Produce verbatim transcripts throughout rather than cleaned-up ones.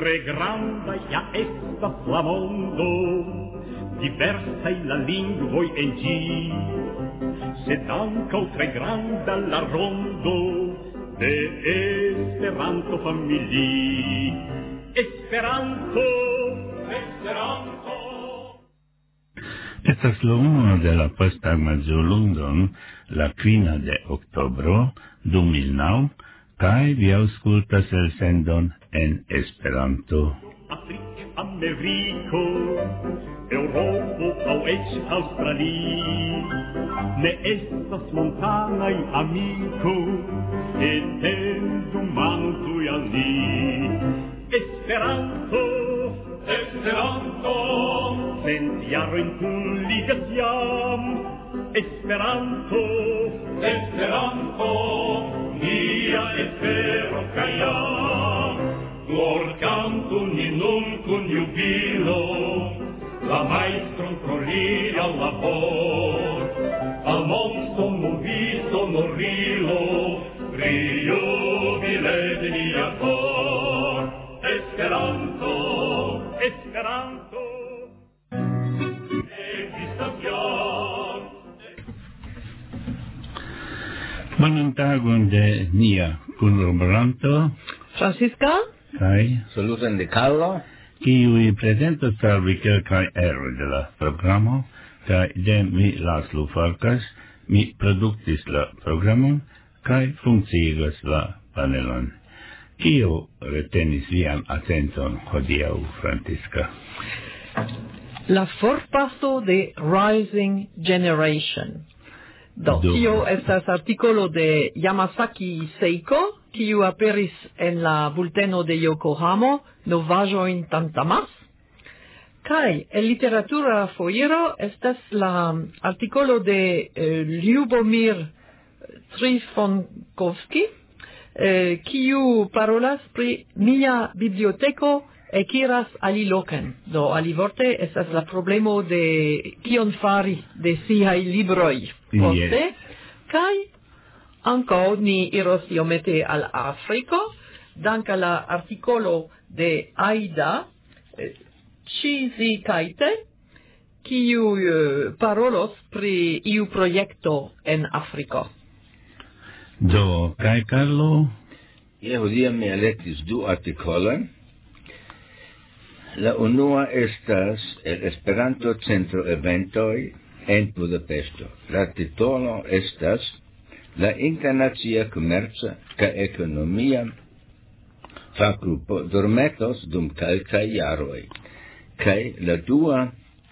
tre granda ja estas la mondo, diversaj la lingvoj en ĝi, sed ankaŭ tre granda la rondo de Esperanto-familii. Esperanto, Esperanto. Estas la uno de la posttagmezurlundon, la kvina de oktobro du mil naŭ, kaj vi aŭskultas elsendon en Esperanto. Afriko, Ameriko, Eŭropo aŭ eĉ Aŭstralio, ne estas montanaj amiko, etendu manon tuj al ni. Esperanto, Esperanto, cent jarojn kunligas jam. Esperanto, Esperanto, nia espero kaj jam. Glorkantu ni nun kun jubilo, la majstron pro lia labor. Al mondo movi sonorilo, pri jubile de nia cor. Esperanto, Esperanto, ekzistas jam. Bonan tagon de nia kunlaboranto Francisca? kaj Saluton de Carlo. kiuj prezentos al vi kelkaj eroj de la programo, kaj de mi Laslo Farkas, mi produktis la programon kaj funkciigas la panelon. Kio retenis vian atenton hodiaŭ, Francisca? La forpaso de Rising Generation. Do, Do. tio estas artikolo de Yamasaki Seiko, kiu aperis en la bulteno de Yokohama, novaĵojn tantamas. Kaj en literatura foiro estas la artikolo de eh, Lyubomir Trifonkovski, eh, kiu parolas pri mia biblioteko ekiras aliloken. Do alivorte estas la problemo de kion fari de siaj libroj poste. Yes. Kaj ankaŭ ni iros iomete al Afriko, dank al la artikolo de Aida eh, Chizi Kaite, kiu eh, parolos pri iu projekto en Afriko. Do, kaj Carlo? Je hodiaŭ mi elektis du artikolojn. La unua estas el Esperanto Centro Eventoj en Budapeŝto. La titolo estas La internacia komerca kaj ekonomia fakgrupo dormetos dum kelkaj jaroj. Kaj la dua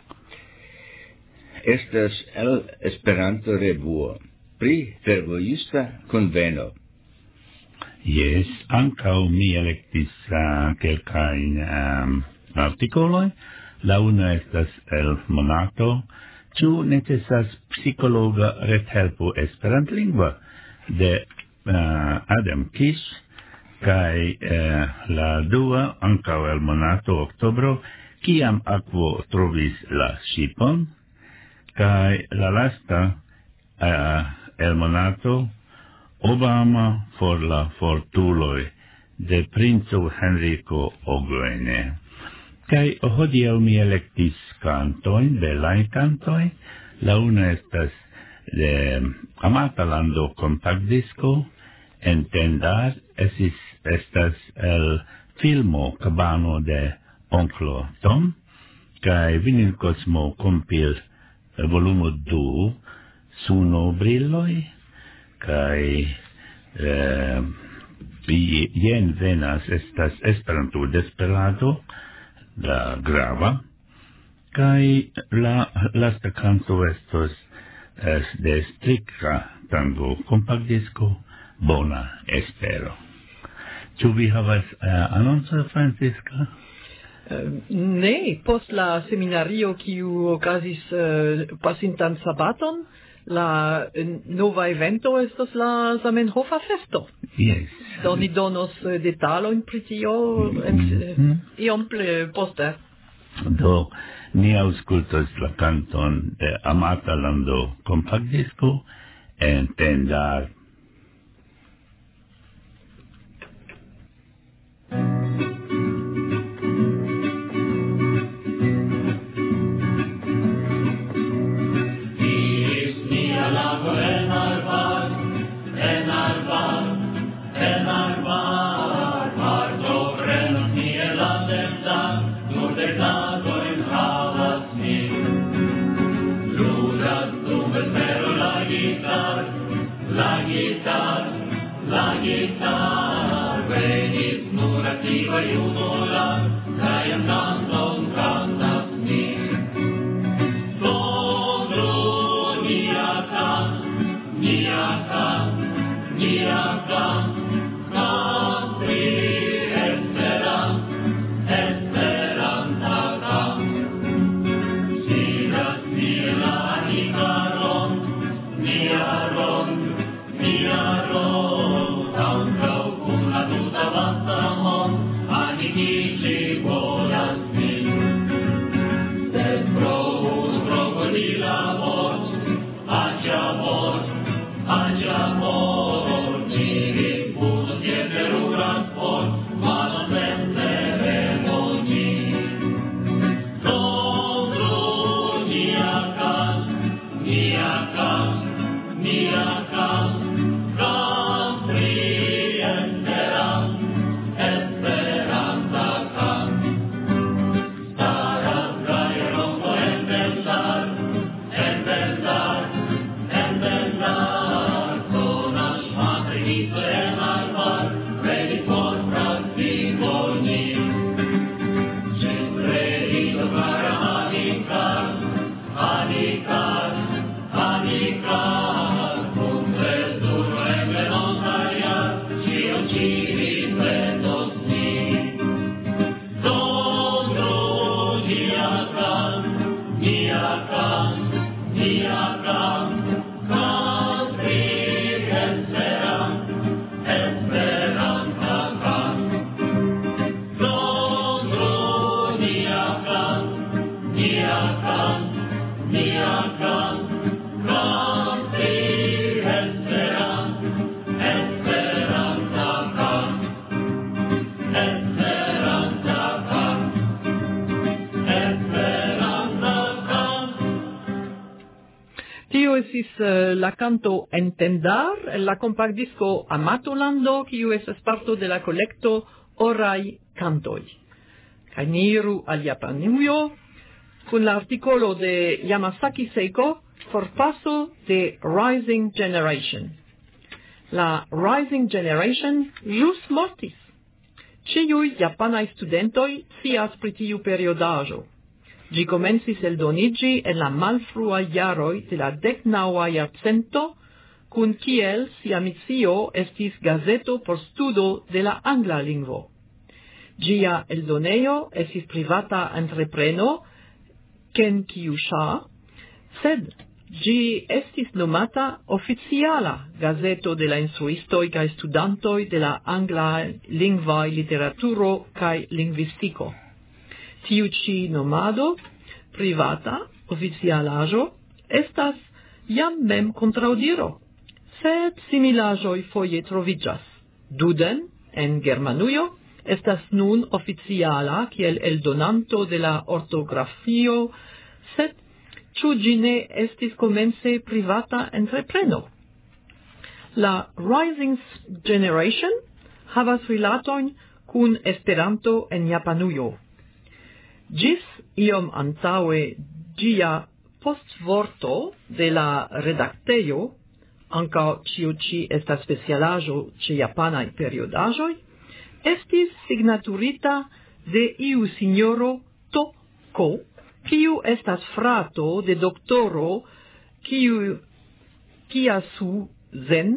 estas el Esperanto Revuo pri fervojista konveno. Yes, ankaŭ mi elektis uh, kelkajn um, artikolojn. La una estas el Monato, ĉu necesas psikologa rethelpo esperantlingva de uh, Adam Kish, kaj uh, la dua ankaŭ el Monato oktobro, kiam akvo trovis la ŝipon, kaj la lasta uh, el Monato Obama for la fortuloj de princo Henrico Ogwene. Kaj hodiaŭ mi elektis kantojn, belajn kantojn. La una estas de Amata Lando kompaktdisko, Entendar, esis estas el filmo Cabano de Onklo Tom, kaj Vinil Cosmo compil volumo du, Suno Brilloj, kaj eh, jen venas estas Esperanto Desperado, la grava, kaj la lasta kanto estos es de Stricta Tango kompaktdisko Bona Espero. Ĉu vi havas uh, anonco, Francisca? Uh, ne, post la seminario kiu okazis uh, pasintan sabaton, la uh, nova evento estos la Zamenhofa festo. Yes. Do ni donos uh, detalojn pri tio en, Mhm. iom pli poste. Do, ni aŭskultos la kanton de Amata Lando kompaktdisko Entendar. Uh, la canto Entendar, la compactdisco Amatolando, kiu estas parto de la collecto Orai Cantoi. Kaj ni iru al Japanujo kun la artikolo de Yamasaki Seiko, Forpaso de Rising Generation. La Rising Generation jus mortis. Ĉiuj japanaj studentoj scias pri tiu periodaĵo. Gi comencis eldoniĝi en la malfruaj jaroj de la deknaŭa jarcento, kun kiel sia misio estis gazeto por studo de la angla lingvo. Ĝia eldonejo estis privata entrepreno, Kenkyusha, sed ĝi estis nomata oficiala gazeto de la instruistoj kaj studantoj de la angla lingvaj literaturo kaj lingvistiko. Tiu ĉi nomado, privata, oficialaĵo, estas jam mem kontraŭdiro, sed similaĵoj foje troviĝas. Duden, en Germanujo, estas nun oficiala kiel eldonanto de la ortografio, sed ĉu ĝi ne estis komence privata entrepreno? La Rising Generation havas rilatojn kun Esperanto en Japanujo. Gis iom antaŭe ĝia postvorto de la redaktejo, ankaŭ ĉio ĉi estas specialaĵo ĉe japanaj periodaĵoj, estis signaturita de iu sinjoro To-ko, kiu estas frato de doktoro kiu Kiyasu Zen,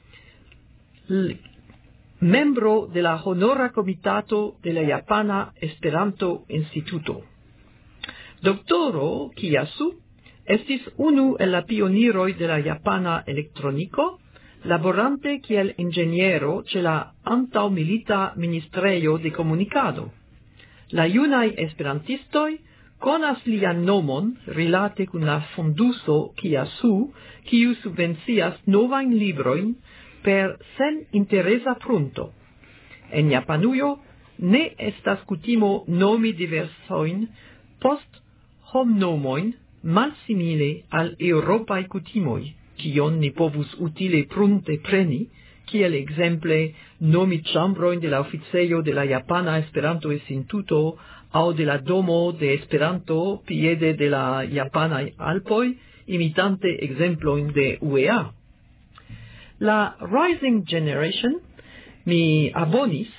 membro de la Honora Komitato de la Japana Esperanto Instituto. Doktoro Kiyasu estis unu el la pioniroj de la japana elektroniko, laborante kiel inĝeniero ĉe la antaŭmilita ministrejo de komunikado. La junaj esperantistoj konas lian nomon rilate kun la fonduso Kiyasu, kiu subvencias novajn librojn per sen interesa prunto. En Japanujo ne estas kutimo nomi diversojn post homnomojn malsimile al eŭropaj kutimoj, kion ni povus utile prunte preni, kiel ekzemple nomi ĉambrojn de la oficejo de la Japana Esperanto-Instituto aŭ de la domo de Esperanto piede de la japanaj Alpoj, imitante ekzemplojn de U E A. La Rising Generation mi abonis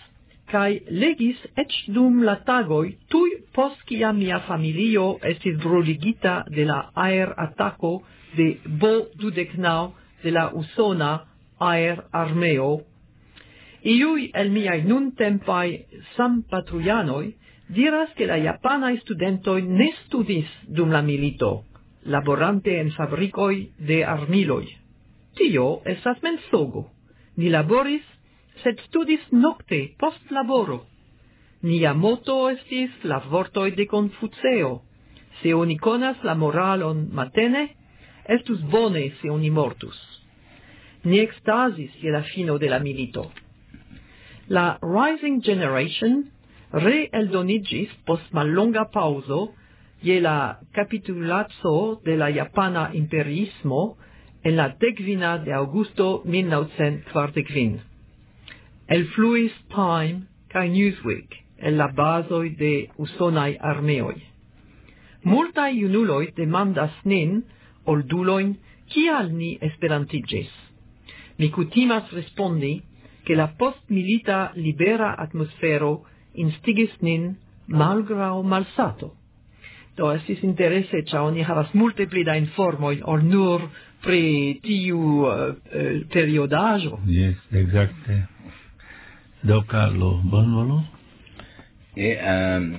cae legis ec dum la tagoi tui post cia mia familio estis bruligita de la aer attacco de Bo dudecnau de la Usona aer armeo. Iui el miai nun tempai sampatruianoi diras che la japanai studentoi ne studis dum la milito, laborante en fabricoi de armiloi. Tio esas mensogo. Ni laboris, sed studis nocte post laboro. Nia moto estis la vortoi de Confuceo. Se oni conas la moralon matene, estus bone se oni mortus. Ni extasis je la fino de la milito. La Rising Generation re-eldonigis post mallonga pauso je la capitulazo de la japana imperiismo en la decvina de Augusto mil novecent quarantquin. El fluis Time cae Newsweek en la basoi de usonai armeoi. Multai junuloi demandas nin, olduloin, kial ni esperantigis. Mi cutimas respondi che la post-milita libera atmosfero instigis nin malgrau malsato. Do estis interesse, cia oni havas multe pli da informoi, ol nur pri tiu uh, uh, periodaggio. Yes, exacte. Do Carlo, bonvolu? E, um,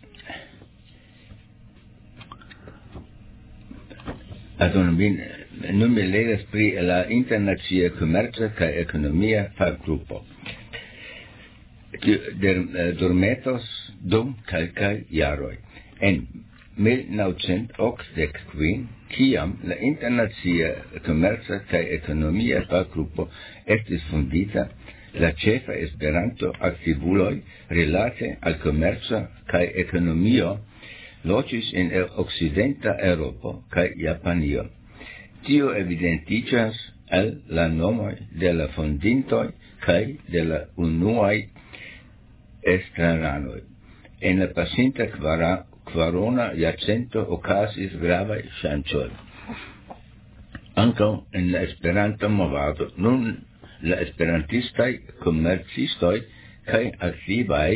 Adon, bin, nun mi legas pri la internacia comercia ca economia fagrupo. Dormetos dum calcai jaroi. En mil novecent okdek-kvin, kiam la internacia comercia ca economia fagrupo estis fundita, la ĉefa Esperanto aktivuloj rilate al komerco kaj ekonomio loĝis en okcidenta Eŭropo kaj Japanio. Tio evidentiĝas el la nomoj de la fondintoj kaj de la unuaj estraranoj. En la pasinta kvara, kvarona jarcento okazis gravaj ŝanĝoj. Ankaŭ en la Esperanta movado nun la esperantistai komercistoi kai aktivaj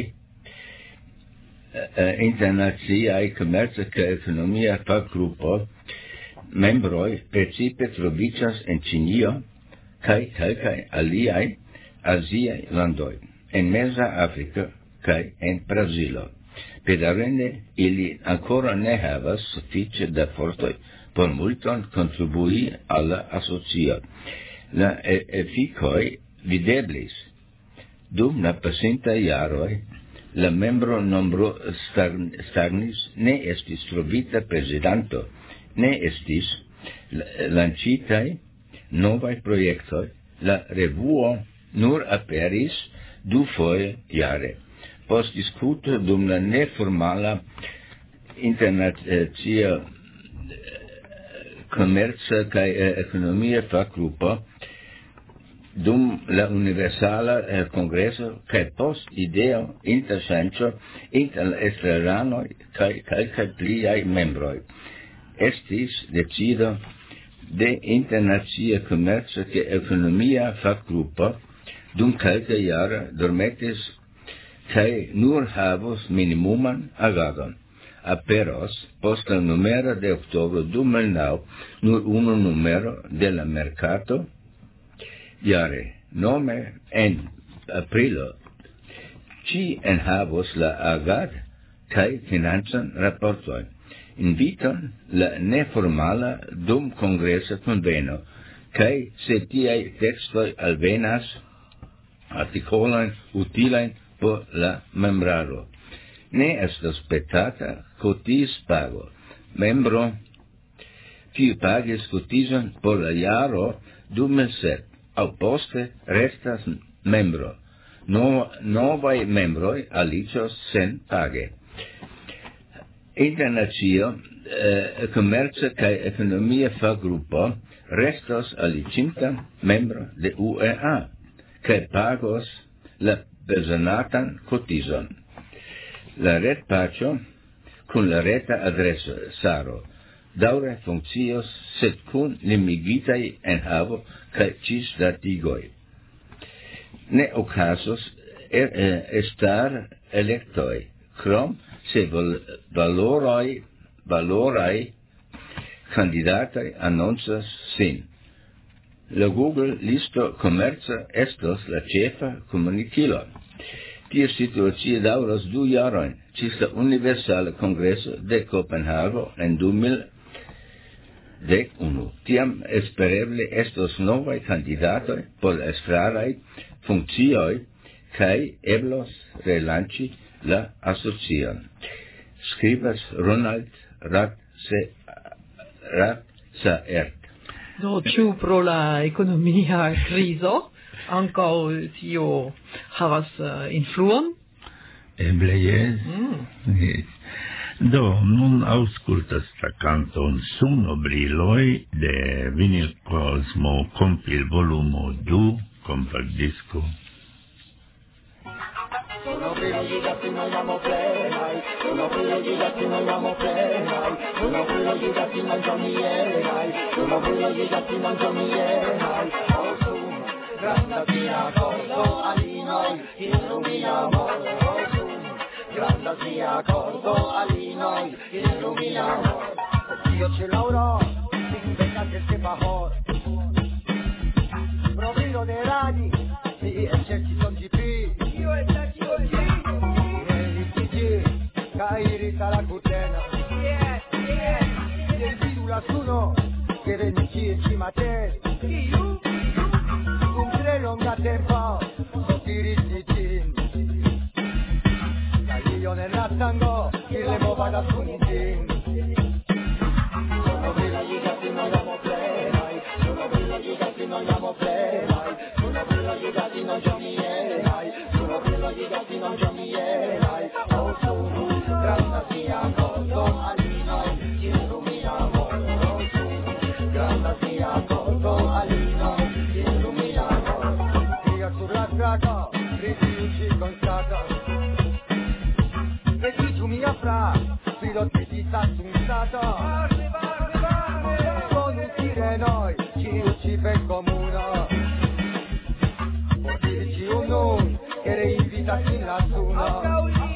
uh, internaciaj komerca kaj ekonomia faggrupo membroj precipe troviĝas en Ĉinio kaj kelkaj aliaj aziaj landoj, en Meza Afriko kaj en Brazilo. Bedaŭrinde ili ankoraŭ ne havas sufiĉe da fortoj por multon kontribui al la asocio. La efikoj videblis. Dum la pasintaj jaroj la membro nombro stagnis, ne estis trovita prezidanto, ne estis lancitaj novaj projektoj, la revuo nur aperis dufoje jare. Post diskuto dum la neformala internacia komerca kaj ekonomia faggrupo, dum la universala eh, congreso kaj post ideo interŝanĝo inter la estraranoj kaj kelkaj pliaj membroj, estis decido de internacia komerca kaj ekonomia faggrupo dum kelkaj jaroj dormetis kaj nur havos minimuman agadon. Aperos post la numero de oktobro du mil naŭ nur unu numero de la mercato jare. Nome en aprilo ci enhavos la agad kaj financan raportojn. Inviton la neformala dum kongresa konveno kaj se tiaj tekstoj alvenas artikolojn utilajn por la membraro. Ne estas petata kotiz-pago. Membro kiu pagis kotizon por la jaro du mil sep aŭ poste restas membro. No, novaj membroj aliĝos senpage. Internacio eh, komerca kaj ekonomia faggrupo restos aliĝinta membro de U E A kaj pagos la bezonatan kotizon. La retpaĝo kun la reta adreso Saro daŭre funkcios, sed kun limigitaj enhavo kaj ĝisdatigoj. Ne okazos estar electoi, crom se valoroi, valorei candidatoi annoncas sin. La Google listo commerza estos la cefa comunicilo. Tia situacia dauras du jaroin, cis la Universala Congresso de Copenhago en du mil dec unu. Tiam espereble estos novai candidatoi por esfrarai funccioi kai eblos relanci la associon. Scribas Ronald Ratsaert. Do ciu pro la economia criso, ancao tio havas uh, influon? Eble jes. Mm. Yes. Do, nun auscultas la canton Suno Briloi de Vinyl Cosmo Compil Volumo du Compact Disco. Sono quello di gatti non andiamo plenai, sono quello di gatti non andiamo plenai, sono quello di gatti non giornierai, sono quello di gatti non giornierai, oh su, grande sia corso alinoi, illuminiamo, oh su, grande sia corso alinoi, illuminiamo, io ce l'avrò, sin becate se bajor, provino de radi, e certi son G P, io e certi son G Kairi la cutena, yeah, yeah. Del viru la suno, che venici e ci mate. Un tre longa tempo, diritti cin. Io nella tango, che le muova da sunicin. Sono quello di gatti non andiamo plenai, sono quello di gatti non andiamo plenai, sono quello di gatti non giornierai, sono quello di gatti non giornierai, oh sono. Grande sia corso alinoi, ci illuminiamo, oh su. Grande sia corso alinoi, ci illuminiamo. Io sulla strada, rifiuti constata. E chi tu mia fra, piloti di Sassunzata. Con un tire noi, ci ucci per comuna. Può dirci un non, che le invitati in la suna.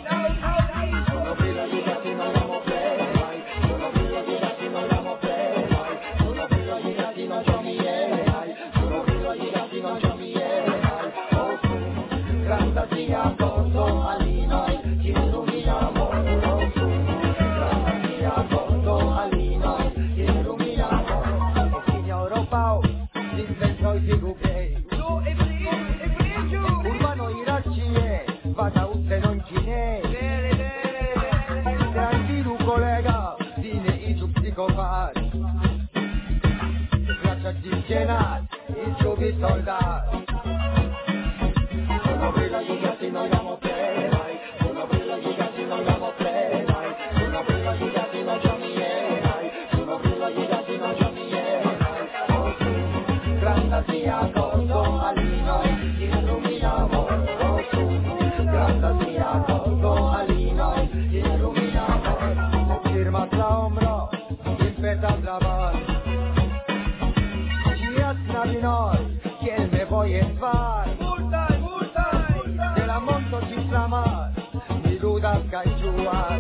Urbano iraccie, vada uste non cine. Tranquillo collega, dine i giù psicopati. Graccia di cena, i giuvi soldati. Sono quello di gatti non andiamo plenai, sono quello di gatti non andiamo plenai, sono quello di gatti non giornierai, sono quello di gatti non giornierai, oh su, grande sia corso alinoi, ci illuminiamo, oh su, grande sia corso alinoi, ci illuminiamo, firma la ombra, impeta la van, ci asnavi noi, che me voy a far. Mi luda caiuar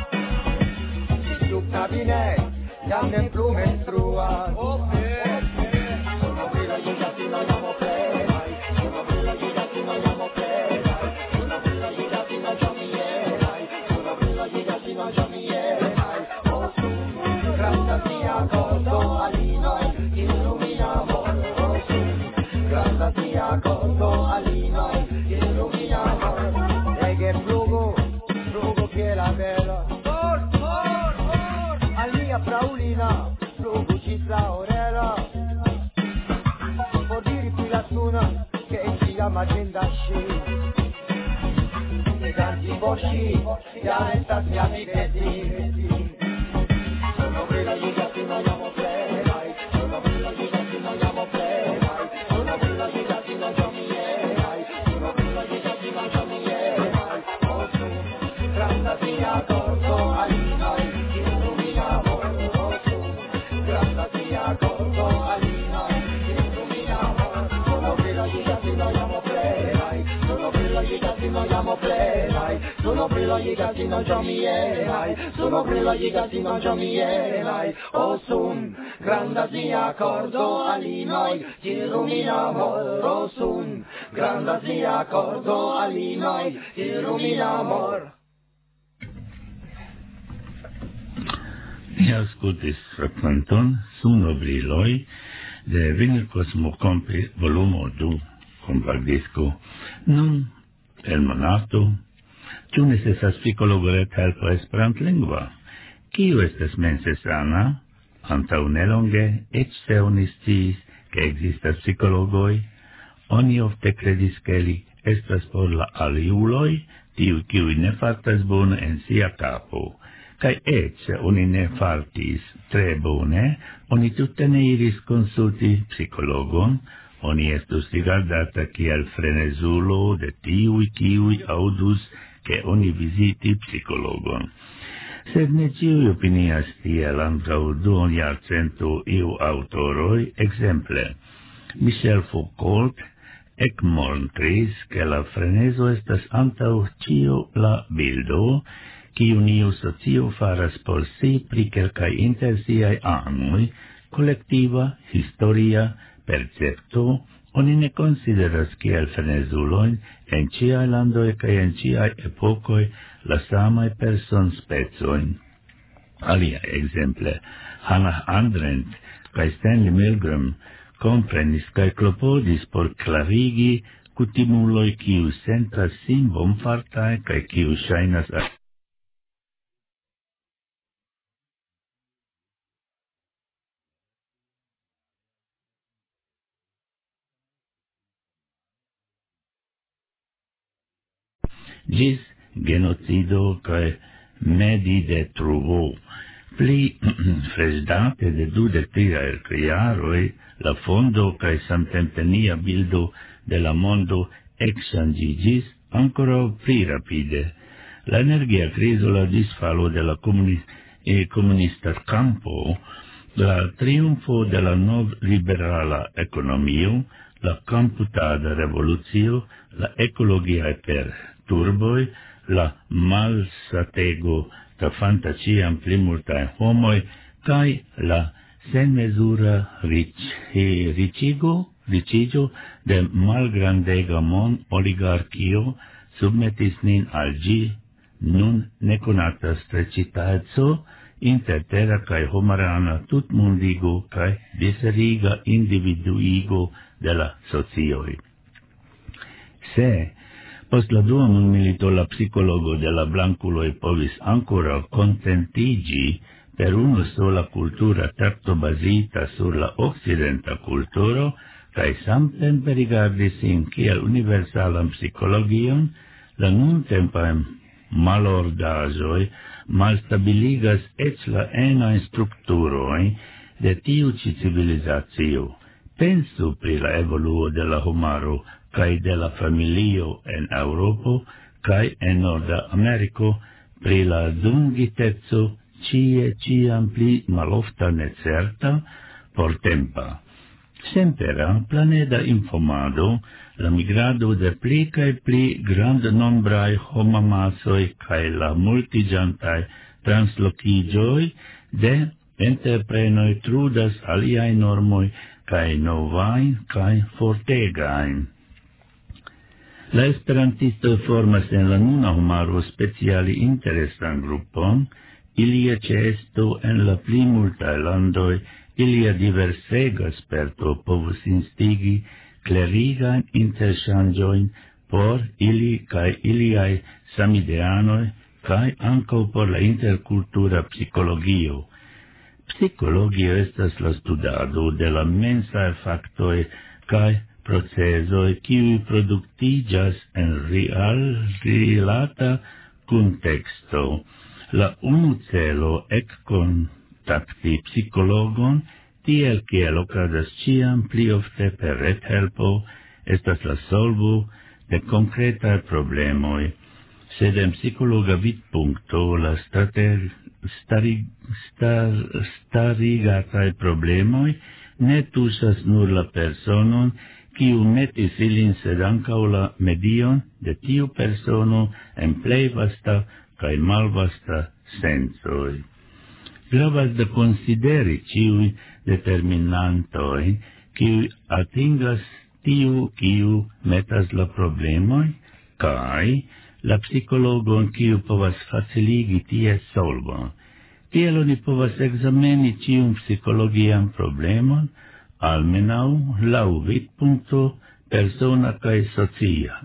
Sub cabinet Jam ne plu menstruar Sono quello di gatti non andiamo plenai, sono quello di gatti non andiamo plenai, sono quello di gatti non giornierai, sono quello di gatti non giornierai, oh su, grande sia corso alinoi, illuminiamo, oh su, grande sia corso alinoi, illuminiamo. Che frugo, frugo che la bella Or, or, or Al mia fraulina, frugo ci la orella Por dire qui la suna, che ci chiama agenda sci E tanti bosci, ya estas mia viveti Sono quella di gatti non andiamo plenai, sono quella di gatti non andiamo plenai, sono quella di gatti non giornierai, sono quella di gatti non giornierai. Grande sia corso alinoi, ci illuminiamo, oh su. Grande sia corso alinoi, ci illuminiamo. Sono quello di gatti non andiamo plenai, sono quello di gatti andiamo play, sono brilla i gatti non già mi erai, sono brilla i gatti non già mi erai, o sun, granda zia accordo ali noi, ti illuminamor, o sun, granda zia accordo ali noi, ti illuminamor. Ni ascoltis fragmenton Sunobriloi de Vinyl Cosmocompi volumo du compagdisco. Nun, el monato, tu necessas psicologo et helpo esperant lingua. Kiu estes mense sana? Antau nelonge, ec se oni sciis che existas psicologoi, oni ofte credis che li estas por la aliuloi, tiu kiui ne fartas bone en sia capo. Kai ec oni ne fartis tre bone, oni tutte ne iris consulti psicologon, oni estus rigardata kiel frenezulo de tiui kiui audus che oni visiti psicologon. Sed ne ciui opinias tiel antau duon jarcento iu autoroi, exemple, Michel Foucault ec montris che la freneso estas antau cio la bildo, quiu niu socio faras por si pri quelcae inter siae anui, collectiva, historia, percepto, oni ne consideras kiel frenezuloin en ciae landoi cae en ciae epocoi la samae person spezoin. Alia exemple, Hannah Arendt cae Stanley Milgram comprenis cae clopodis por clarigi cutimuloi quiu sentas sin bonfartae cae quiu shainas a gis genocido cae medidetruo. Pli fresdate de dude tria ercriaroi, la fondo cae samtempenia bildo de la mondo exchandigis ancora pli rapide. La energia criso, la disfalo de la comuni e comunista campo, la triunfo de la nov liberala economio, la computada revoluzio, la ecologia per turboi, la malsatego da fantaciam pli multae homoi, cae la sen mesura ric ricigo, ricigio de malgrandega mon oligarchio submetis nin al gi, nun neconata strecitaezzo, inter terra cae homarana tutmundigo cae diseriga individuigo de la socioi. Se post la dua mondmilito la psicologo de la blanculoi povis ancora contentigi per una sola cultura tanto basita sur la occidenta culturo, cae samtempe rigardis sin kiel universalam psicologion, la nuntempa malordajoi malstabiligas ec la enae strukturoi de tiu ci civilizatio. Pensu pri la evoluo de la homaro cae de la familio en Europo cae en Norda Americo, pri la dungitezzo cie ciam pli malofta necerta por tempa. Sempera planeda informado, la migrado de pli cae pli grand nombrae homamasoi cae la multigiantae translocigioi de entreprenoi trudas aliae normoi cae novain cae fortegain. La esperantisto formas en la nuna homaro speciali interesan grupon, ilia cesto en la pli multae landoi, ilia diversega sperto povus instigi clerigan interchangioin por ili cae iliae samideanoi, cae anco por la intercultura psicologio. Psicologio estas la studado de la mensae factoi cae procesoi kiui productigas en real rilata contexto. La unu celo ec contacti psicologon, tiel kiel okazas ciam pli ofte per rethelpo, estas la solvo de concretae problemoi. Sed en psicologa vidpunkto la strater, stari, star, starigatae problemoi ne tusas nur la personon, kiu metis ilin sed ankaŭ la medion de tiu persono en plej vasta kaj malvasta sensoj. Gravas de konsideri ĉiuj determinantoj, kiuj atingas tiu kiu metas la problemoj, kaj la psikologon kiu povas faciligi ties solvon. Tiel oni povas ekzameni ĉiun psikologian problemon, almenaŭ laŭ vidpunkto persona kaj socia.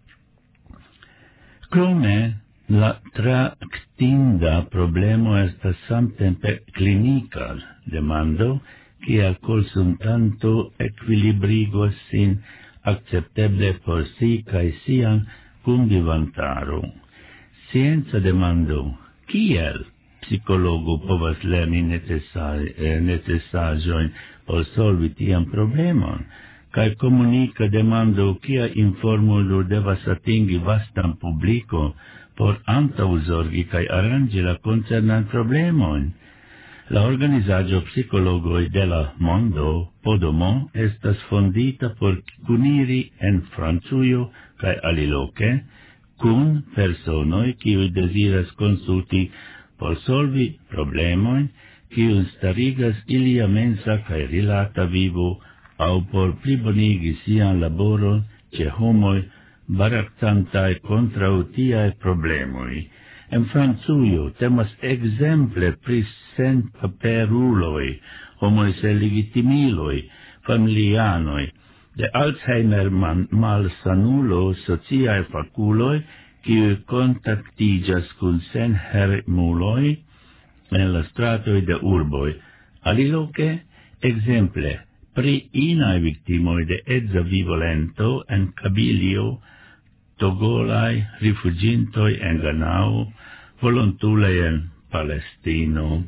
Krome, la traktinda problemo estas samtempe klinika demando, kiel konsultanto ekvilibrigos sin akcepteble por si kaj sian kunvivantaro. Scienca demando, kiel psikologo povas lerni necesaĵojn por solvi tian problemon, kaj komunika demando, kia informulo devas atingi vastan publiko por antaŭzorgi kaj aranĝi la koncernan problemojn. La organizaĵo Psikologoj de la Mondo, Podomo, estas fondita por kuniri en Francujo kaj aliloke kun personoj kiuj deziras konsulti por solvi problemojn, kiuj starigas ilia mensa kaj rilata vivo aŭ por plibonigi sian laboron ĉe homoj baraktantaj kontraŭ tiaj problemoj. En Francujo temas ekzemple pri senpaperuloj, homoj sen legitimiloj, familianoj, de Alzheimer malsanulo, sociaj fakuloj, kiuj kontaktiĝas kun senhermuloj en la stratoj de urboj. Aliloke, ekzemple, pri inaj viktimoj de edza violento en Kabilio, togolaj rifuĝintoj en Ganao, volontuloj en Palestino.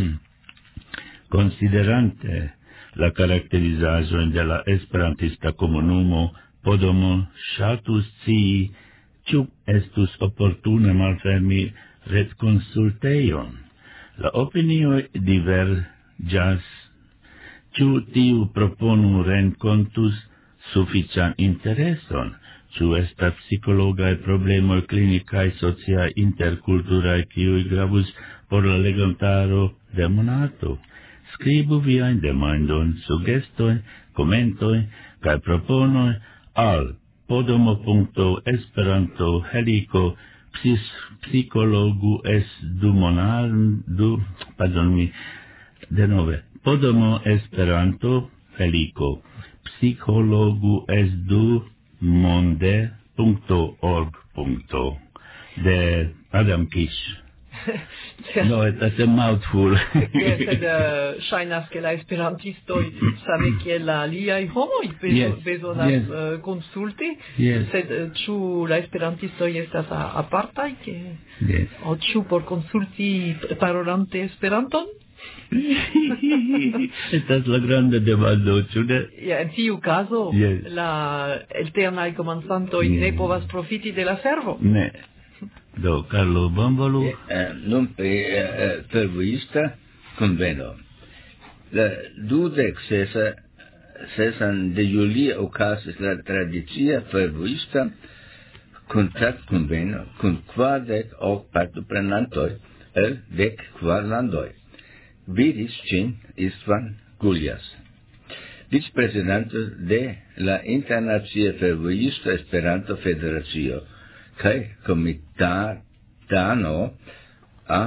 Konsiderante la karakterizaĵojn de la esperantista komunumo, Podomo ŝatus scii, ĉu estus oportune malfermi retkonsultejon. La opinioj diverĝas, ĉu tiu propono renkontus sufiĉan intereson, ĉu estas psikologaj problemoj klinikaj, sociaj, interkulturaj, kiuj gravus por la legantaro de monato. Skribu viajn demandojn, sugestojn, komentojn kaj proponojn al podomo punto esperanto heliko psikologu es du monadu, pardon mi, denove, podomo esperanto heliko psikologu es du monde punto org de Adam Kish. No, estas a mouthful. Sed ŝajnas ke la esperantistoj same kiel la aliaj homoj bezonas konsulti, sed ĉu la esperantistoj estas apartaj, aŭ ĉu por konsulti parolante Esperanton? Estas la granda demando, ĉu ne? En tiu kazo, la elternaj komencantoj ne povas profiti de la servo. Ne. Do, Carlo Bombolo. Eh, non per eh, fervoista conveno. La dudek sesa sesan de julia okazis la tradicia fervoista kontakt conveno kun kvardek ok partoprenantoj el dek kvar landoj. Vidis ĝin Istvan Guljas, vicprezidanto de la Internacia Fervojista Esperanto Federacio kaj komitano a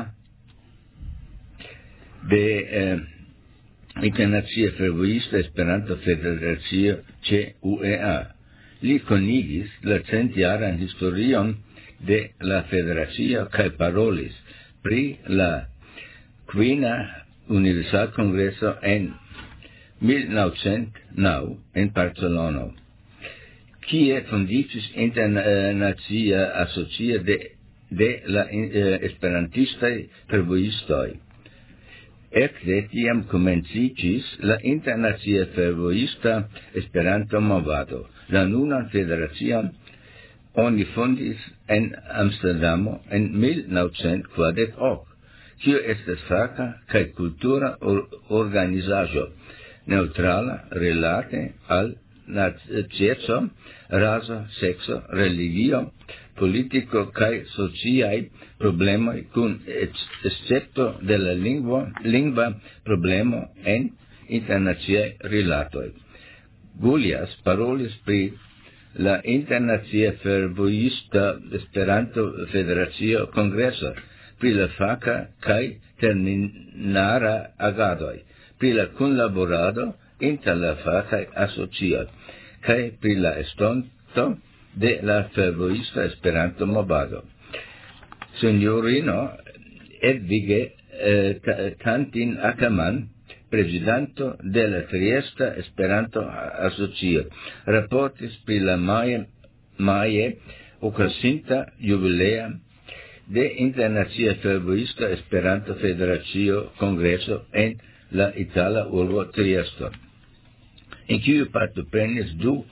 de eh, Internacia Fervojista Esperanto Federacio ĉe U E A. Li konigis la centjaran historion de la federacio kaj parolis pri la kvina Universal Congreso en mil novecent naŭ en Barcelono, kie fonditis internacia asocio de, de la eh, esperantistaj fervojistoj. Ekde tiam komenciĝis la Internacia Fervojista Esperanto Movado. La nunan federacion oni fondis en Amsterdamo en mil novecent kvardek ok. Kio estas faka kaj kultura or organizaĵo neutrala rilate al nacieco, raso, sexo, religio, politico kai sociai problemoi kun escepto de la lingua, lingua problemo en internaciae rilatoi. Gullias parolis pri la Internacia Fervojista Esperanto Federacio Congreso, pri la faka kai terminara agadoi, pri la kunlaborado inter la fakaj asocioj, kaj pri la estonto de la Fervojista Esperanto Movado. Signorino Edvige eh, Tantin Ackermann, presidento de la Triesta Esperanto Asocio, raportis pri la maje, maje okazinta jubilea de Internacia Fervojista Esperanto Federacio Congreso en la itala urbo Triesto, en kiu partoprenis du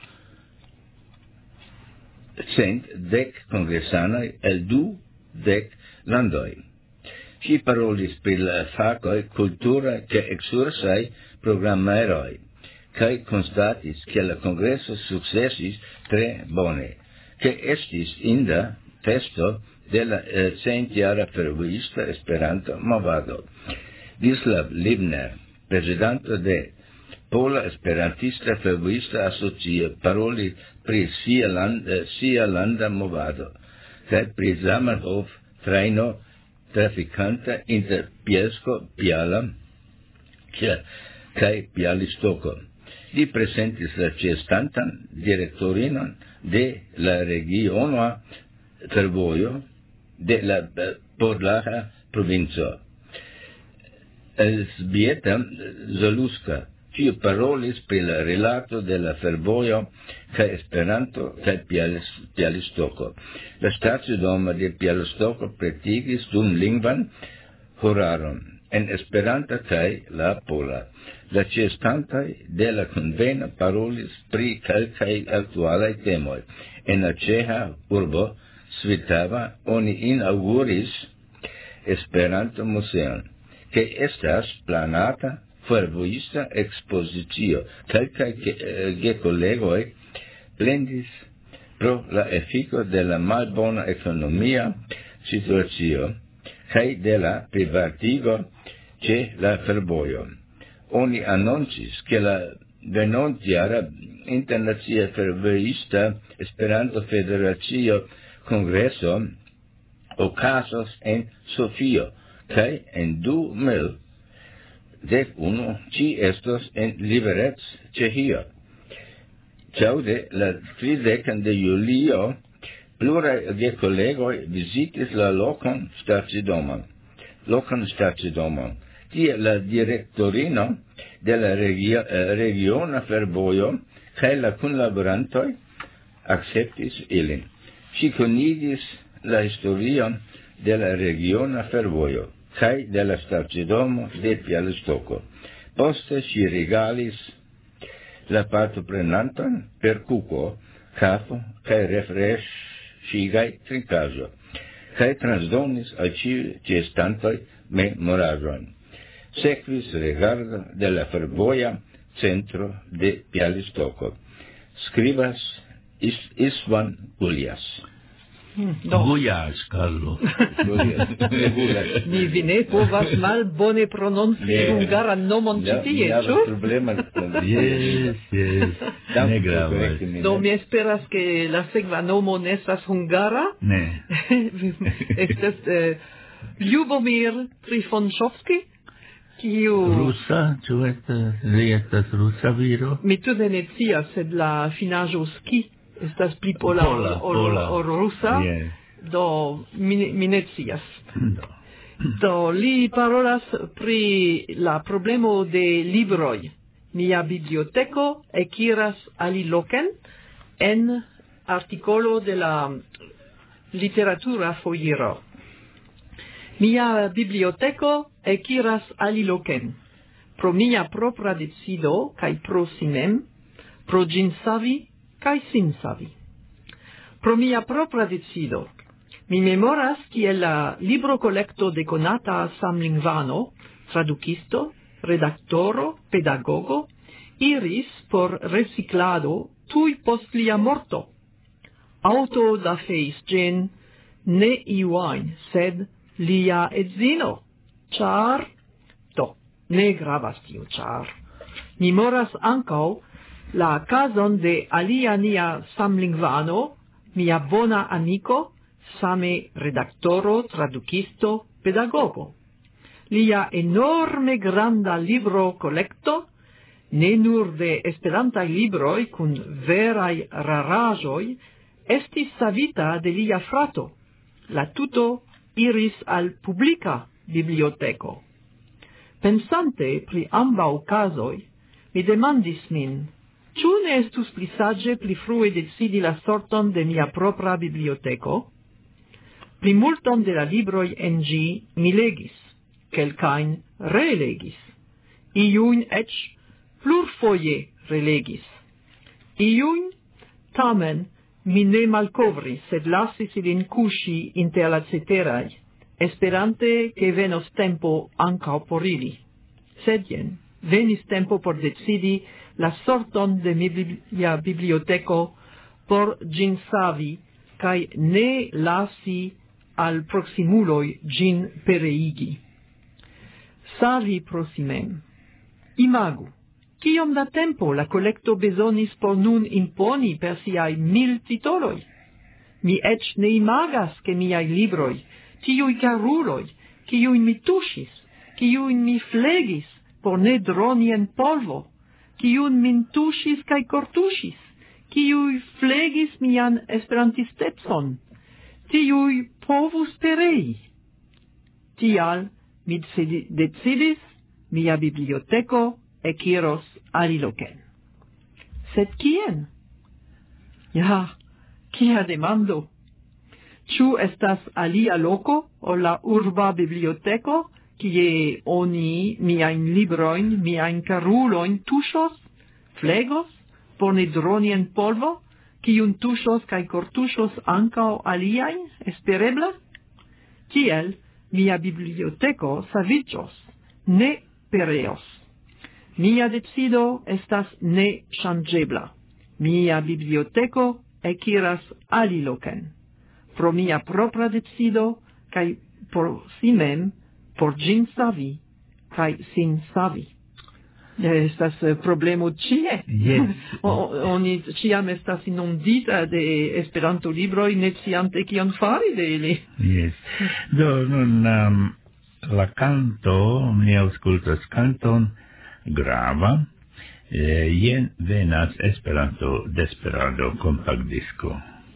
cent dek kongresanoj el du dek landoj. Ŝi parolis pri la fakoj kultura kaj eksursaj programeroj kaj konstatis, ke la kongreso sukcesis tre bone, ke estis inda festo de la eh, centjara fervojista Esperanto Movado. Dislav Libner, presidento de Pola Esperantista Fervojista Asocio, paroli pri sia, land, eh, sia landa movado, kaj pri Zamenhof trajno trafikanta inter Bielsko-Biala kaj Bialystoko. Li presentis la ĉeestantan direktorinon de la regiona fervojo de la Podlaha provinco. Elżbieta Zoluska, kiu parolis pri la rilato de la fervojo kaj Esperanto kaj Bialystoko. La stacidomo de Bialystoko pretigis dum lingvan horaron en Esperanta kaj la pola. La ĉeestantaj de la konveno parolis pri kelkaj aktualaj temoj. En la ĉeĥa urbo Svitava oni inauguris Esperanto muzeon, ke estas planata fervojista ekspozicio. Kelkaj gekolegoj plendis pro la efiko de la malbona ekonomia situacio kaj de la privatigo ĉe la fervojo. Oni anoncis, ke la venontjara Internacia Fervojista Esperanto Federacio Congreso okazos en Sofio, kaj en du mil dek unu ĝi estos en Liberec, Ĉeĥio. Ĉaude la tridekan de julio pluraj gekolegoj vizitis la lokan stacidomon. Lokan stacidomon. Tie la direktorino de la regio, eh, regiona fervojo kaj la kunlaborantoj akceptis ilin. Ŝi konigis la historion de la regiona fervojo kaj de la stacidomo de Bialystoko. Poste ŝi regalis la partoprenanton per kuko, kafo kaj refreŝigaj trinkaĵoj, kaj transdonis al ĉiuj ĉeestantoj memoraĵojn. Sekvis regardo de la fervoja centro de Bialystoko. Skribas Is, Isvan Gullias. Hmm, Gullias, Carlo. Ni vi ne povas malbone prononci hungaran nomon ĉi tie, ĉu? Yes, yes. Ne gravas. Do mi esperas ke la sekva nomo ne estas hungara. Ne. Estas eh, Ljubomir Trifonŝovskij, kiu... Rusa, ĉu estas, li estas rusa viro? Mi tute ne scias, sed la finaĵo ski estas pli pola Pola, ol, pola. ol rusa, Yes. do mi, ne- mi ne scias. Do. Do li parolas pri la problemo de libroj. Mia biblioteko ekiras aliloken en artikolo de la literatura foiro. Mia biblioteko ekiras aliloken, pro mia propra decido kaj pro si mem, pro ĝin savi kaj sin savi. Pro mia propra decido, mi memoras kiel la librokolekto de konata samlingvano, tradukisto, redaktoro, pedagogo, iris por reciclado tui post lia morto. Auto da feis gen ne iuain, sed lia edzino, char, do, ne gravas tiu char. Memoras ancau la cason de alia nia samlingvano, mia bona amico, same redaktoro, tradukisto, pedagogo. Lia enorme granda libro collecto, ne nur de esperantaj libroj kun veraj raraĵoj, estis savita de lia frato. La tuto iris al publika biblioteko. Pensante pri ambaŭ kazoj, mi demandis min, ĉu ne estus pli saĝe pli frue decidi la sorton de mia propra biblioteko? Plimulton de la libroj en ĝi mi legis, kelkajn relegis, iujn eĉ plurfoje relegis. Iujn, tamen, mi ne malkovris, sed lasis ilin kuŝi inter la ceteraj, esperante ke venos tempo ankaŭ por ili. Sed jen, venis tempo por decidi la sorton de mia biblioteko por ĝin savi kaj ne lasi al proksimuloj ĝin pereigi. Savi pro si mem. Imagu, kiom da tempo la kolekto bezonis por nun imponi per siaj mil titoloj? Mi eĉ ne imagas, ke miaj libroj, tiuj karuloj, kiujn mi tuŝis, kiujn mi flegis por ne droni en polvo, kiujn min tuŝis kaj kortuŝis, kiuj flegis mian esperantistecon, tiuj povus perei. Tial mi decidis, mia biblioteko ekiros aliloken. Sed kien? Ja, kia demando. Ĉu estas alia loko ol la urba biblioteko, kie oni miajn librojn, miajn karulojn tuŝos, flegos, por ne droni en polvo, kiun tuŝos kaj kortuŝos ankaŭ aliajn, esperebla? Tiel mia biblioteko saviĝos, ne pereos. Mia decido estas ne ŝanĝebla. Mia biblioteko ekiras aliloken. Pro mia propra decido kaj por si mem, por ĝin savi kaj sin savi. Estas problemo ĉie. Yes. Oni ĉiam estas inundita de Esperanto-libroj, ne sciante kion fari de ili. Yes. Do nun um, la canto, mi aŭskultas canton grava, eh, jen venas Esperanto Desperado kompaktdisko.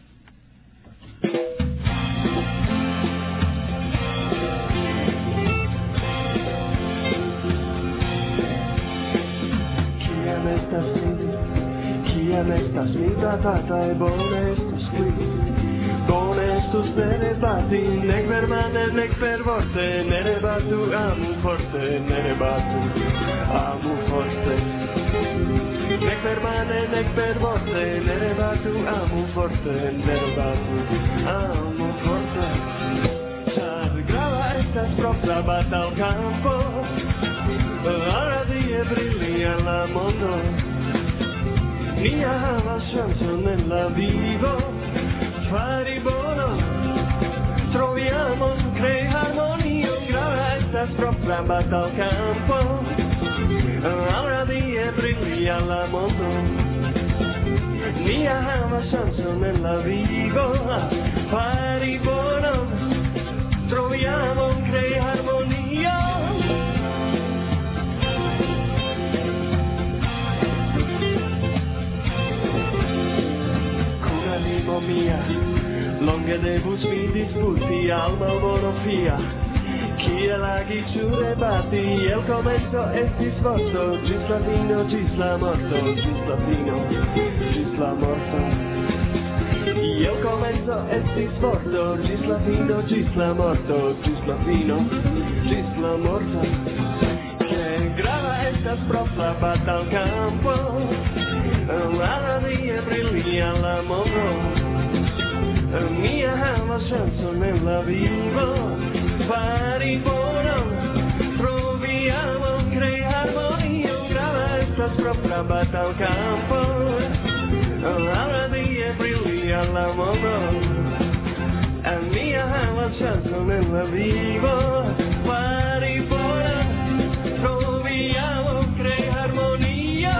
Kiam estas mi tratata e bone estus qui. Bone estus ne rebati, nek permane, nek pervorte, ne rebatu, amu forte, ne rebatu, amu forte. Nek permane, nek pervorte, ne rebatu, amu forte, ne rebatu, amu forte. Ĉar grava estas propra batalkampo, la radie brilia la mondo. Nia havas ŝancon en la vivo, fari bonon, trovi amon, krei harmonion, grava estas propra batalkampo, radie brilia la mondo. Nia havas ŝancon en la vivo, fari bonon, trovi amon, krei harmonion. Animo mia, longe devus mi disputi al malbono fia, kiel agi ĉu debati, el komenco estis vorto, ĝis la fino, ĝis la morto, ĝis la fino, ĝis la morto. El komenco estis vorto, ĝis la fino, ĝis la morto, ĝis la fino, ĝis la morto. Ke grava estas propra batalkampo, la radie brilia la mondo. Mia havas ŝancon en la vivo, fari bonon, trovi amon, krei harmonion, grava estas propra batal campo, ahora día brilla la mondo. A mia hava chance nella vivo, fuori fuori, troviamo crea armonia.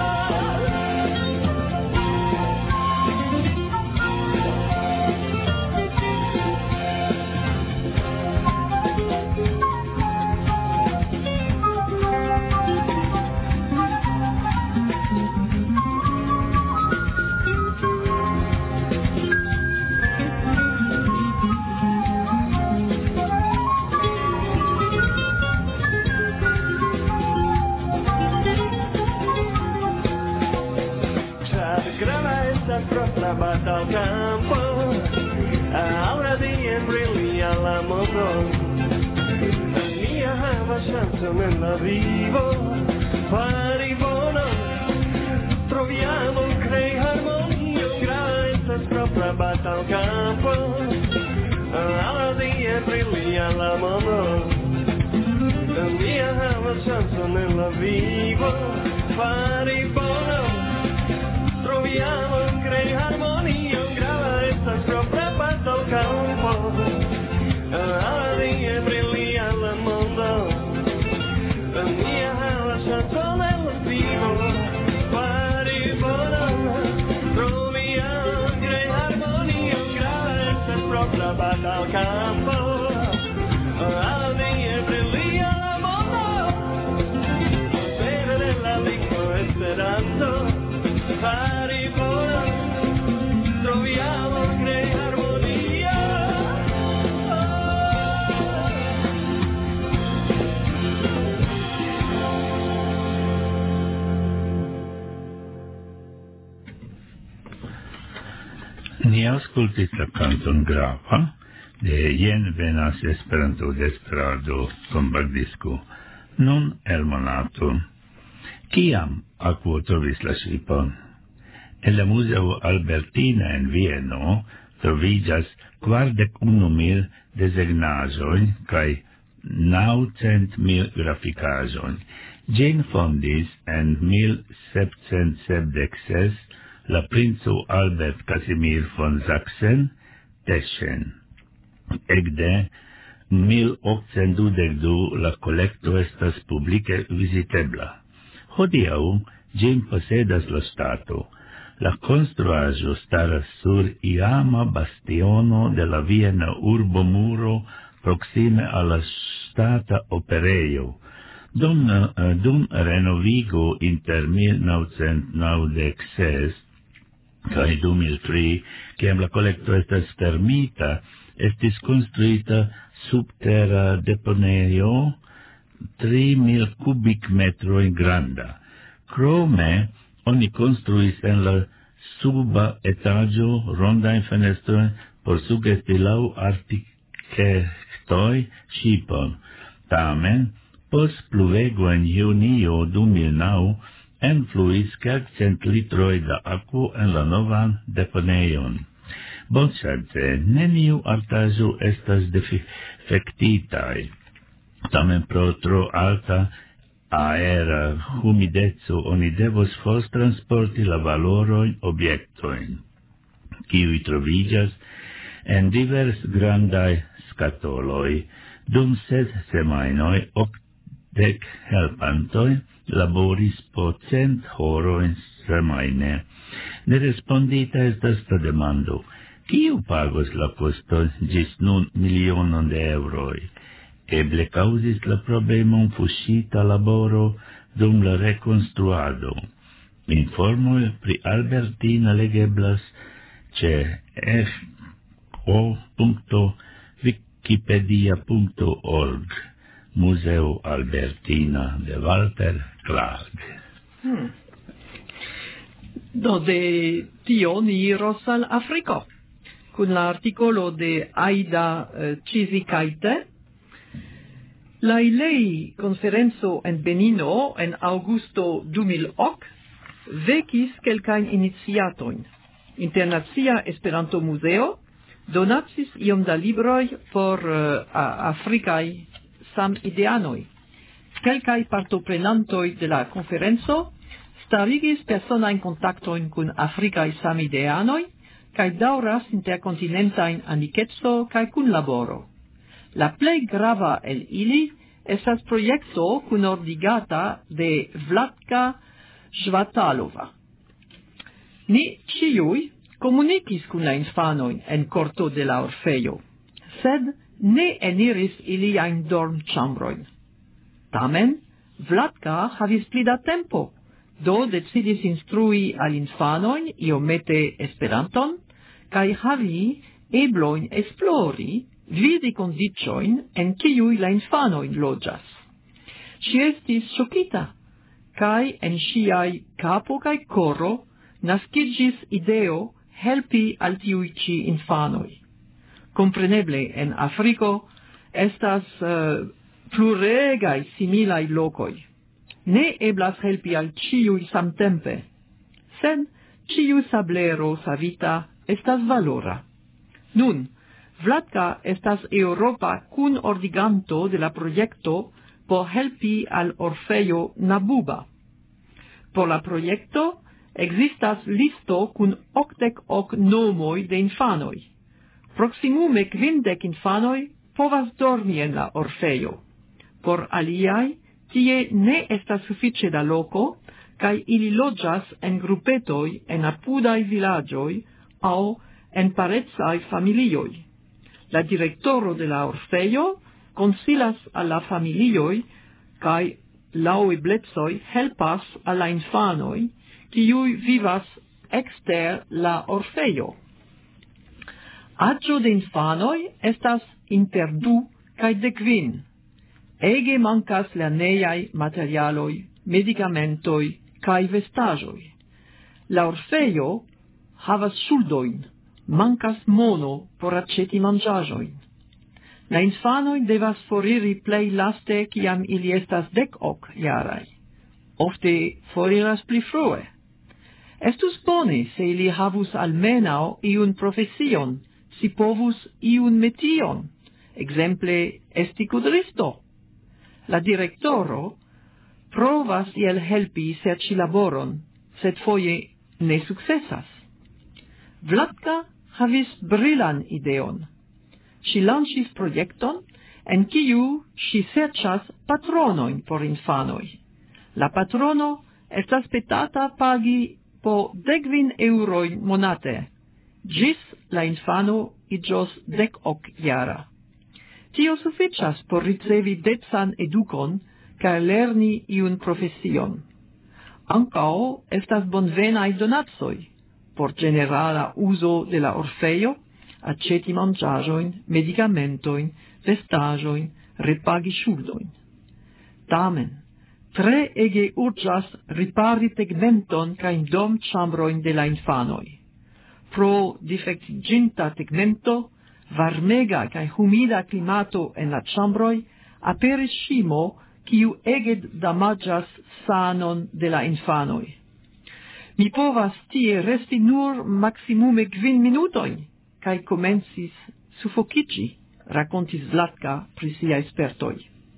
Bata al campo, ahora día brilla la moto. La mia hava chance nella vivo, pari buono, troviamo crea armonia, grazie sopra bata al campo, ahora día brilla la moto. La mia hava chance nella vivo, pari buono, troviamo crea armonia, grazie sopra bata al campo, ahora día brilla la mondo. La mia hava chance nella vivo, pari buono, troviamo crea armonia, grazie sopra bata al campo, ahora día brilla la mondo. Bene della lingua esperanto, pari buono, troviamo crea armonia. Ni aŭskultis la kanton Grava de Jen venas Esperanto Desperado kompaktdisko. Nun el monato. Kiam akvo trovis la ŝipon? En la Museo Albertina en Vieno troviĝas kvardek unu mil desegnaĵoj kaj naŭcent mil grafikaĵoj. Ĝin fondis en mil sepcent sepdek ses la princo Albert Casimir von Sachsen-Teschen. Ekde mil okcent dudek du la kolekto estas publike vizitebla. Hodiaŭ ĝin posedas la ŝtato. La konstruaĵo staras sur iama bastiono de la viena urbomuro proksime al la ŝtata operejo. Dum, dum renovigo inter mil novcent naŭdek ses kaj du mil tri, kiam la kolekto estas fermita, estis konstruita subtera deponejo tri mil kubikmetroj granda. Krome oni konstruis en la suba etaĝo rondajn fenestrojn por sugesti laŭ arkitektoj ŝipon. Tamen, post pluvego en junio du mil naŭ enfluis kelkcent litroj da akvo en la novan deponejon. Bonŝance, neniu artaĵo estas defektitaj. Tamen pro tro alta aera humideco oni devos fortransporti la valorojn objektojn, kiuj troviĝas en divers grandaj skatoloj. Dum sed semajnoj okdek helpantoj laboris po cent horojn semajne. Nerespondita estas la demando, kiu pagos la koston ĝis nun milionon de eŭroj? Eble causis la problemon fuŝita laboro dum la rekonstruado. Informoj pri Albertina legeblas ĉe f o punto wikipedia punto org. Museo Albertina de Walter Clark. Hmm. Do de tio ni iros al Afriko, kun la artikolo de Aida uh, Cizikaite. La ilei conferenzo en Benino en augusto du mil ok vekis kelkajn iniciatojn. Internacia Esperanto Museo donacis iom da libroj por uh, afrikaj samideanoj. Kelkaj partoprenantoj de la konferenco starigis personain contactoin cun Africae samideanoi, cae dauras intercontinentain amicetso cae cun laboro. La plei grava el ili estas proiecto cun ordigata de Vladka Žvatalova. Ni ciui comunicis cun la infanoin en corto de la Orfeio, sed ne eniris iliain dorm chambroin. Tamen, Vladka havis pli da tempo, do decidis instrui al infanoin iomete Esperanton, cae havi ebloin esplori vidi condicioin en ciui la infanoin logias. Si estis shocita, cae en siai capo cae coro nascigis ideo helpi al tiui ci infanoi. Compreneble, en Africo estas uh, pluregai similai locoi. Ne eblas helpi al ciui samtempe, sed ciu sablero savita estas valora. Nun, Vladka estas Europa cun ordiganto de la proiecto por helpi al Orfeio Nabuba. Por la proiecto existas listo cun octec hoc nomoi de infanoi. Proximume quindec infanoi povas dormi en la Orfeio. Por aliai, tie ne estas suffice da loco, cae ili logias en gruppetoi en apudai villagioi au en parezai familioi. La directoro de la Orfeio consilas a la familioi cae lau eblezoi helpas a la infanoi quiui vivas exter la Orfeio. Agio de infanoi estas inter du cae decvin. Ege mancas lerneiai materialoi, medicamentoi, cae vestajoi. La Orfeio havas suldoin, mancas mono por aceti mangiajoin. La infanoi devas foriri plei laste ciam ili estas dec hoc iarai. Ofte foriras pli frue. Estus bone se ili havus almenau iun profesion, si povus iun metion, exemple esti kudristo. La directoro provas iel helpi serci laboron, sed foje ne successas. Vladka havis brilan ideon. Si lancis proiecton, en kiu si serĉas patronoin por infanoi. La patrono estas petata pagi po decvin euroi monate, gis la infano igios dec hoc iara. Tio sufficias por ricevi decan edukon cae lerni iun profesion. Ancao estas bonvenai donatsoi, por generala uso de la Orfeio, aceti mangiajoin, medicamentoin, vestajoin, repagi ŝuldoin. Tamen, tre ege urĝas ripari tegmenton kaj dom ĉambroin de la infanoj. Pro defektiĝinta tegmento, varmega kaj humida klimato en la ĉambroj, aperis ŝimo, kiu ege damaĝas sanon de la infanoj. Mi povas tie resti nur maximume kvin minutojn, kaj komencis sufokiĝi, rakontis Vladka pri siaj spertoj.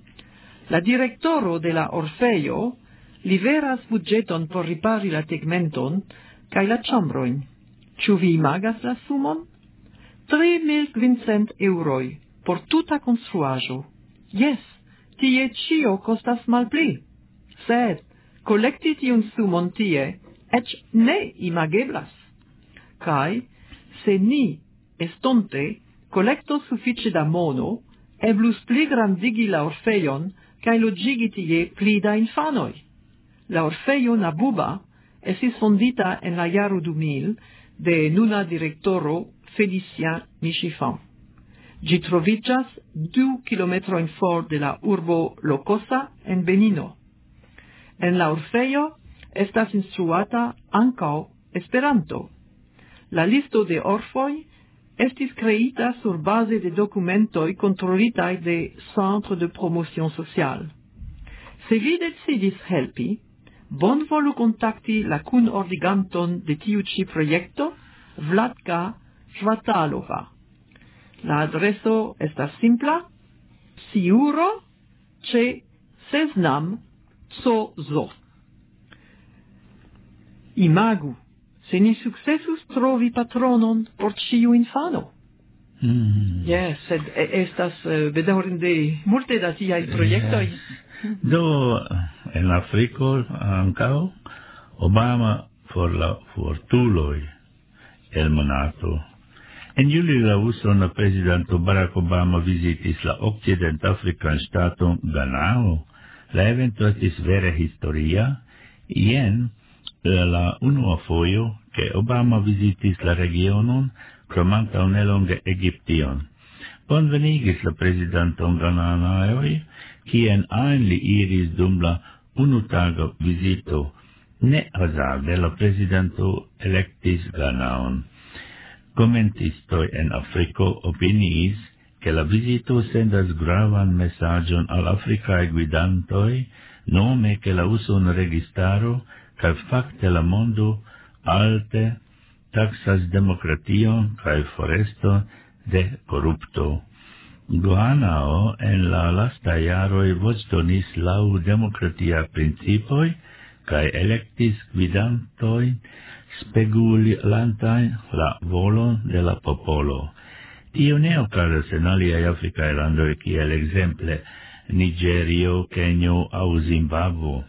La directoro de la Orfeio liveras budgeton por ripari la tegmenton kaj la ĉambrojn. Ĉu vi imagas la sumon? Tri mil kvincent euroj por tuta konstruaĵo. Jes, tie ĉio kostas malpli. Sed kolekti tiun sumon tie eĉ ne imageblas. Kaj se ni estonte kolektos sufiĉe da mono, eblus pli grandigi la Orfejon kaj loĝigi tie pli da infanoj. La Orfejo Nabuba estis fondita en la jaro du mil de nuna direktoro Félicien Michifan. Ĝi troviĝas du kilometrojn for de la urbo Lokosa en Benino. En la Orfejo estas instruata ankaŭ Esperanto. La listo de orfoj estis kreita sur base de dokumentoj kontrolitaj de Centre de Promotion Sociale. Se vi decidis helpi, bonvolu kontakti la kunordiganton de tiu ĉi projekto, Vladka Žvatalova. La adreso estas simpla, Siuro ĉe Seznam C O Z O. imagu, se ni successus trovi patronon por ciu infano. Mm. Yes, sed e- estas uh, bedaŭrinde multe da tiaj projektoj. Do, en Afriko ankaŭ Obama for la fortuloj el monato. En julio la usona presidento Barack Obama visitis la okcidentafrikan ŝtaton Ganao. La evento estis vere historia. Jen la unua fojo ke Obama visitis la regionon krom antaŭ nelonge Egiption. Bonvenigis la prezidenton Gananaoj, kien ajn li iris dum la unutaga vizito. Ne hazarde la prezidento elektis Ganaon. Komentistoj en Afriko opiniis ke la vizito sendas gravan mesaĝon al afrikaj gvidantoj, nome ke la usona registaro kaj fakte la mondo alte taksas demokration kaj foreston de korupto. Ganao en la lastaj jaroj voĉdonis laŭ demokratiaj principoj kaj elektis gvidantojn spegulantajn la volon de la popolo. Tio ne okazas en aliaj afrikaj landoj kiel ekzemple Nigerio, Kenjo aŭ Zimbabvo.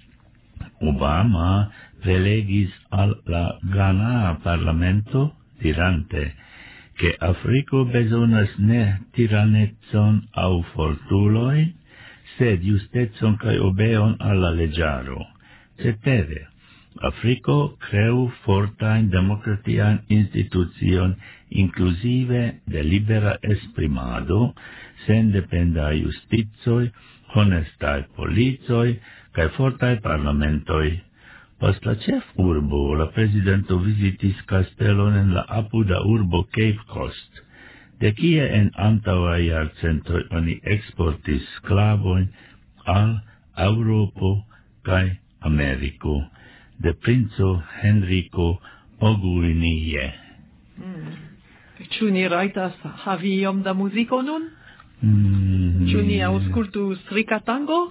Obama prelegis al la Ganaa parlamento dirante ke Afriko bezonas ne tiranecon aŭ fortulojn, sed justecon kaj obeon al la leĝaro. Cetere, Afriko creu fortajn demokratian institucion inclusive de libera esprimado, sendependa justicoj, honestaj policoj kaj fortaj parlamentoj. Post la ĉefurbo la prezidento vizitis kastelon en la apuda urbo Cape Coast, de kie en antaŭaj jarcentoj oni eksportis sklavojn al Eŭropo kaj Ameriko, de princo Henrico Oguinie. Mm. Ĉu ni rajtas havi iom da muziko nun? Mm. Ĉu ni aŭskultu strikatango?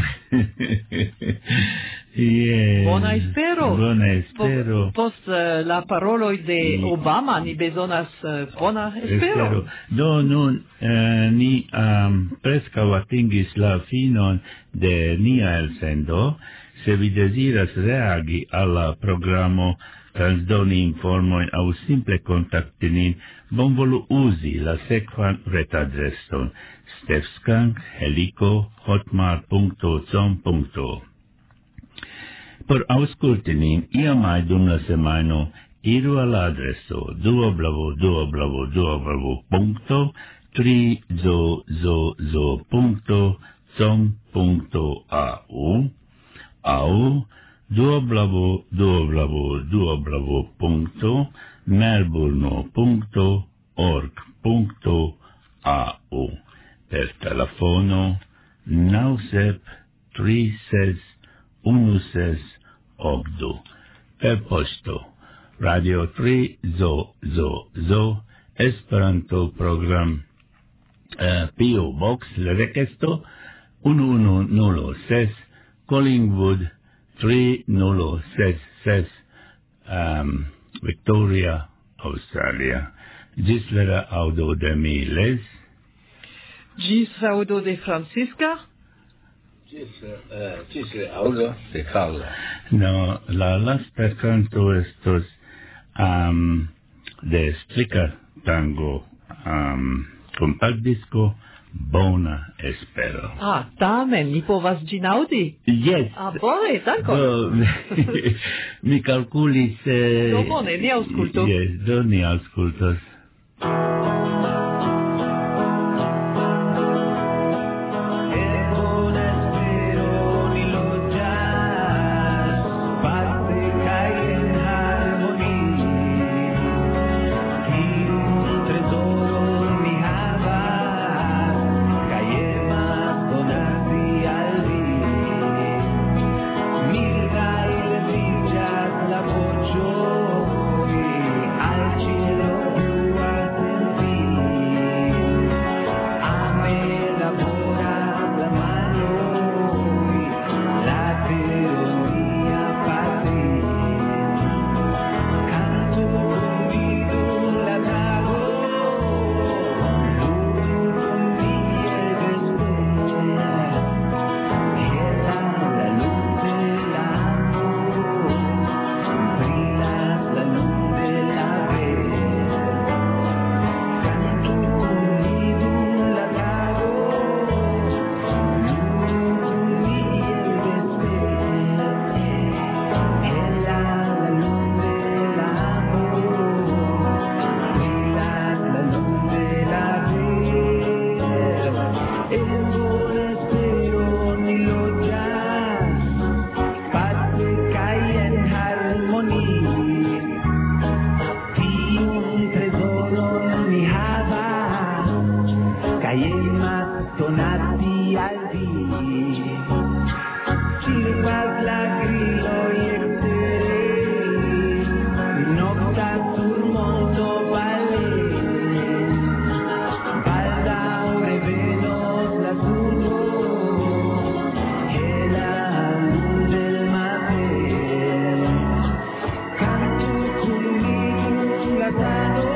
Yes. Bona espero. Bona espero. Po- Post uh, la paroloj de Obama ni bezonas uh, bona espero. Do nun eh, ni um, preskaŭ atingis la finon de nia elsendo. Se vi deziras reagi al la programo, transdoni informojn aŭ simple kontakti nin, bonvolu uzi la sekvan retadreson stefskank heliko hotmail punkto com. Por aŭskulti nin iamaj dum la semajno, iru al la adreso w w w punkto trizozozo punkto com punkto a u aŭ w w w punkto melburno punkto org punkto a u per telefono naŭ sep tri ses unu ses okdu, per poŝto Radio tri zo zo zo Esperanto program uh, P O Box rekesto unu unu nul ses Collingwood tri nul ses ses um, Victoria, Australia. Ĝis la aŭdo de mi, Les. Ĝis aŭdo de Francisca. Ĝis uh, ĝis la aŭdo de Carla. No, la lasta canto estos um, de Strika Tango um, compact disco Bona Espero. Ah, tamen, mi povas ĝin aŭdi? Yes. Ah, bone, dankon. Do, mi kalkulis... Eh, Do bone, ni aŭskultu. Yes, do ni aŭskultos. Al cielo più alto prima tonati al dì, silvas la grillo e terei, nocta sul monto valle, balda ore vedo l'azzurro, e la luce del mare, canto con mi gatano.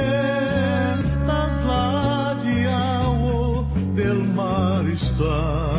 Del mar está